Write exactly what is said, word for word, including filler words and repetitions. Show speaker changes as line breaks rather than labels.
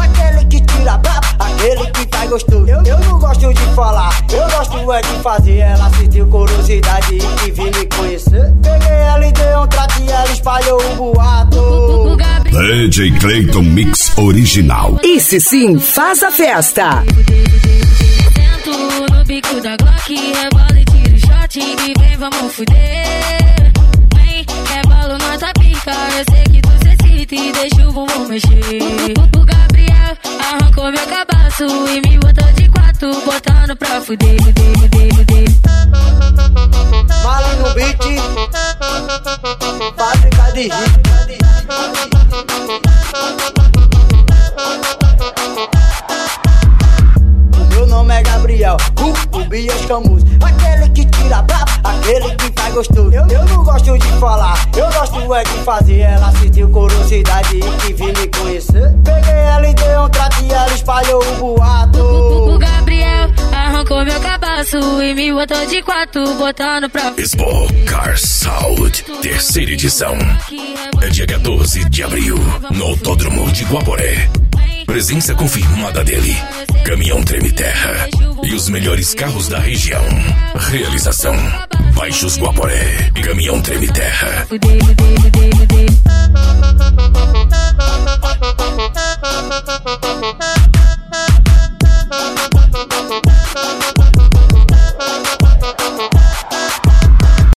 aquele que tira brabo, aquele que faz gostoso. Eu, eu não gosto de falar, eu gosto é de fazer. Ela sentiu curiosidade e que vim me conhecer. Peguei ela e dei um trato e ela espalhou um boato.
D J Clayton Mix Original.
Esse sim faz a festa.
Sento no bico da Glock, rebola e tira o shot e vem, vamos fuder. Vem, rebolo nota pica, eu sei que tu se excita e deixa o bumbum mexer. O Gabriel arrancou meu cabaço e me botou de quatro, botando pra fuder, fuder, fuder, fuder.
Mali no beat, fábrica de hit. O meu nome é Gabriel, o Bias Camus. Aquele que tira brabo, aquele que faz gostoso. Eu, eu não gosto de falar, eu gosto é de fazer. Ela sentiu curiosidade e que vim me conhecer. Peguei ela e dei um trato e ela espalhou um boato.
O, o Gabriel arrancou meu cabaço e me botou de quatro, botando pra
Spocar Sound, terceira edição. É dia quatorze de abril, no Autódromo de Guaporé. Presença confirmada dele, Caminhão Treme Terra e os melhores carros da região. Realização: Baixos Guaporé, Caminhão Treme Terra.
fuder, fuder, fuder, fuder.